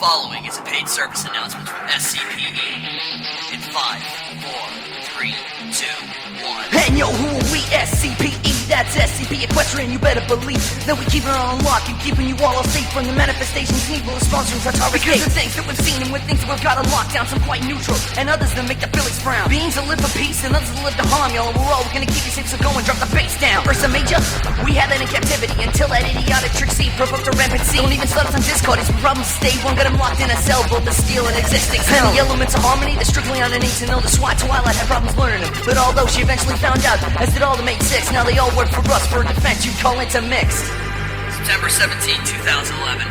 following is a paid service announcement from SCPE. In 5, 4, 3, 2, 1. And yo, who are we? SCPE, that's SCP Equestrian, you better believe that we keep it on lock and keeping you all safe from the manifestations and evil sponsors our target. Because of things that we've seen and with things that we've got on lockdown, some quite neutral, and others that make the Phillies frown. Beings that live for peace and others that live to harm, y'all, and we're all gonna keep you safe, so go and drop the bass down. Ursa Major, we had that in captivity until that idiotic Trixie provoked a rampant sea. Don't even start us on Discord, these problems stay one, got him locked in a cell, both the steel and existing. And the elements of harmony, they're strictly underneath to know the SWAT Twilight had problems learning them. But although she eventually found out, as did all the Mate 6, now they all work for us for a defense you'd call into mixed. September 17, 2011.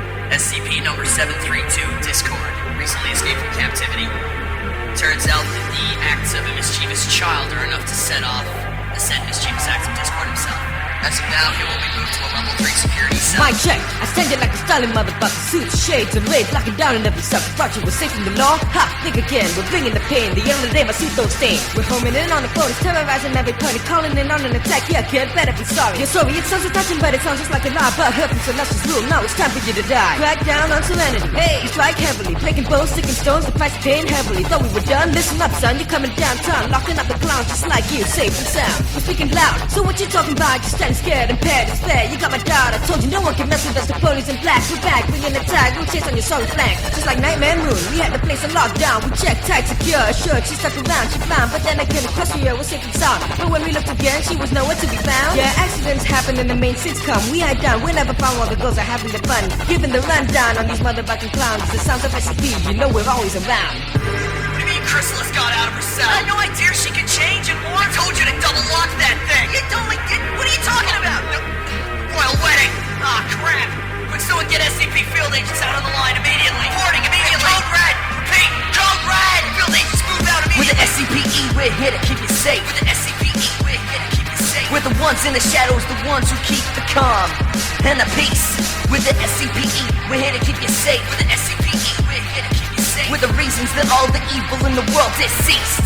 SCP number 732, Discord, recently escaped from captivity. Turns out that the acts of a mischievous child are enough to set off the said mischievous acts of Discord himself. As of now, he will be moved to a level 3 security cell. Mic check, I stand it like a styling motherfucker. Suits, shades, and raids, locking down in every sucker. Thought you were safe from the law? Ha, think again, we're bringing the pain. The end of the day, my suit don't stain. We're homing in on the phone, it's terrorizing every party. Calling in on an attack, yeah kid, better be sorry. You're sorry, it sounds so touching, but it sounds just like a lie. But heard from Celestia's rule, now it's time for you to die. Crack down on serenity, hey, you strike heavily. Breaking bones, sticking stones, the price paying heavily. Thought we were done, listen up son, you're coming downtown. Locking up the clowns just like you, safe and sound. We're speaking loud, so what you talking about? Just standing scared and paired. It's fair, you got my doubt. I told you no one can mess with us. The police in black, we're back, bringing the tag. We'll chase on your sorry flank, just like Nightmare Moon. We had the place on lockdown. We checked tight, secure, assured. She stuck around, she found, but then again, across the year was safe and sound. But when we looked again, she was nowhere to be found. Yeah, accidents happen in the main sitcom. We ain't done, we never found while the girls are having the fun. Giving the rundown on these motherfucking clowns. The sounds of SCP, you know we're always around. What do you mean Chrysalis got out of her cell? I had no idea she could change and more. I told you to double lock that thing. You don't like it? What are you talking about? No. Royal wedding. Ah, crap. Quick, someone get SCP field agents out on the line immediately. Reporting immediately. Code red. Repeat. Code red. Field agents move out immediately. With the SCPE, we're here to keep you safe. With the SCPE, we're here to keep you safe. We're the ones in the shadows, the ones who keep the calm and the peace. With the SCPE, we're here to keep you safe. With the SCPE, we're here to keep you safe. We're the reasons that all the evil in the world is ceased.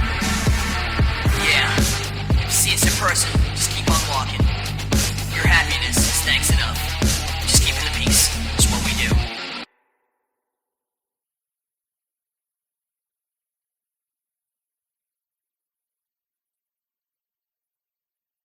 Yeah. If you see us in person, just keep on walking. Your happiness is thanks enough.